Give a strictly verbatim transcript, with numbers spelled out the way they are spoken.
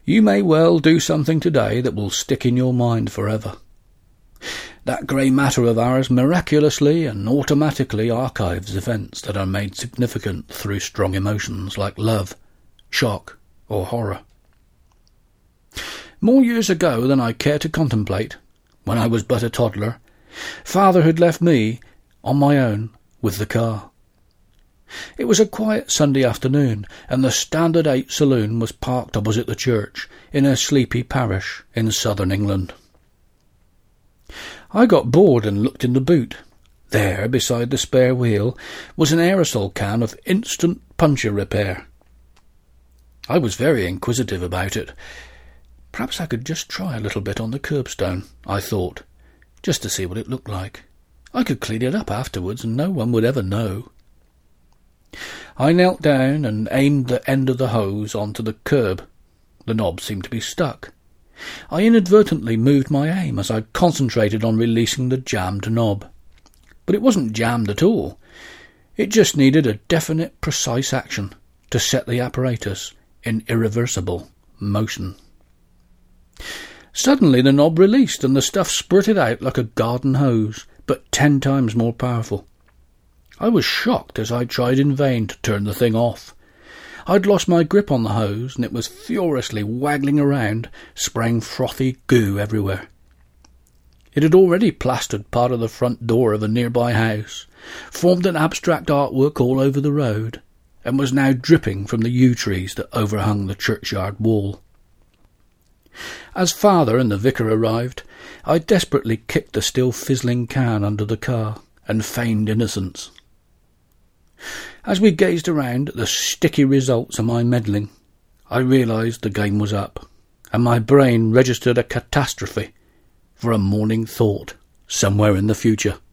You may well do something today that will stick in your mind forever. That grey matter of ours miraculously and automatically archives events that are made significant through strong emotions like love, shock, or horror. More years ago than I care to contemplate, when I was but a toddler, Father had left me on my own with the car. It was a quiet Sunday afternoon, and the Standard Eight saloon was parked opposite the church in a sleepy parish in southern England. I got bored and looked in the boot. There, beside the spare wheel, was an aerosol can of instant puncture repair. I was very inquisitive about it. Perhaps I could just try a little bit on the curbstone, I thought, just to see what it looked like. I could clean it up afterwards and no one would ever know. I knelt down and aimed the end of the hose onto the curb. The knob seemed to be stuck. I inadvertently moved my aim as I concentrated on releasing the jammed knob. But it wasn't jammed at all. It just needed a definite, precise action to set the apparatus in irreversible motion. Suddenly the knob released and the stuff spurted out like a garden hose, but ten times more powerful. I was shocked as I tried in vain to turn the thing off. I'd lost my grip on the hose and it was furiously waggling around, spraying frothy goo everywhere. It had already plastered part of the front door of a nearby house, formed an abstract artwork all over the road, and was now dripping from the yew trees that overhung the churchyard wall. As Father and the vicar arrived, I desperately kicked the still fizzling can under the car and feigned innocence. As we gazed around at the sticky results of my meddling, I realised the game was up, and my brain registered a catastrophe for a morning thought somewhere in the future.